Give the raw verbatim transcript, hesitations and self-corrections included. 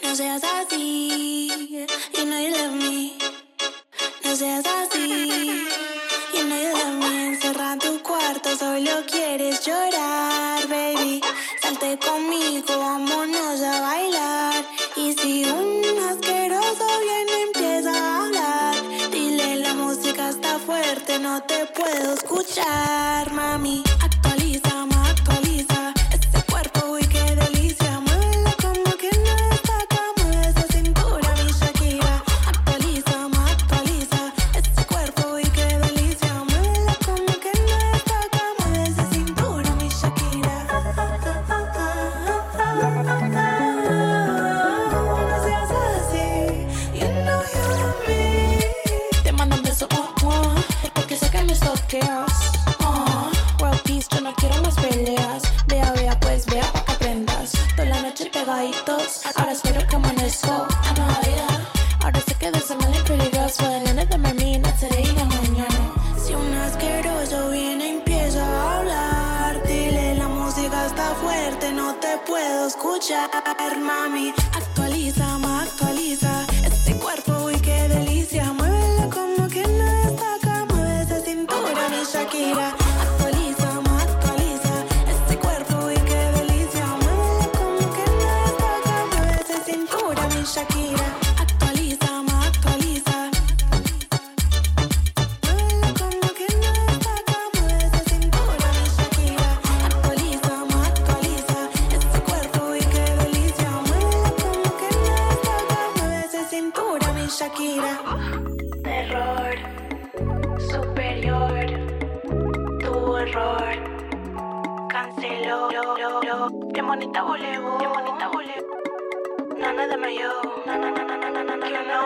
No seas así, you know you love me. No seas así, you know you love me. Encerra tu cuarto, solo quieres llorar, baby. Salte conmigo, vámonos a bailar. Y si un asqueroso viene, empieza a hablar. Dile la música está fuerte, no te puedo escuchar, mami. Actualiza, ma, actualiza. Ese cuerpo, uy, qué delicia. Muévelo como que no está acá. Mueve esa cintura, mi Shakira. Actualiza, ma, actualiza. Ese cuerpo, uy, qué delicia. Muévelo como que no está acá. Mueve esa cintura, mi Shakira. No seas así, you know you love me. Te mando un beso, oh, oh, porque sé que me stalkeas. Oh, world peace, yo no quiero más peleas. Vea, vea, pues vea pa' que aprendas. Toda la noche pegaditos, ahora espero que amanezco. A nueva vida, ahora sé que de ser mal y peligroso. De nene de mí, naceré y la mañana. Si un asqueroso viene, empieza a hablar. Dile la música está fuerte, no te puedo escuchar, mami. Actualiza, ma, actualiza. Ese cuerpo, uy, qué delicia. Muévelo como que no está acá. Mueve esa cintura, mi Shakira. Actualiza, ma, actualiza. Ese cuerpo, uy, qué delicia. Muévelo como que no está acá. Mueve esa cintura, mi Shakira. Actualiza, ma, actualiza. Muévelo como que no está acá. Mueve esa cintura, mi Shakira. Actualiza, ma, actualiza. Ese cuerpo, uy, qué delicia. Muévelo como que no está acá. Mueve esa cintura, mi Shakira. Terror superior, tu error canceló. Qué bonita volevo, qué bonita volevo. Nana de mayo, na na na na na na na.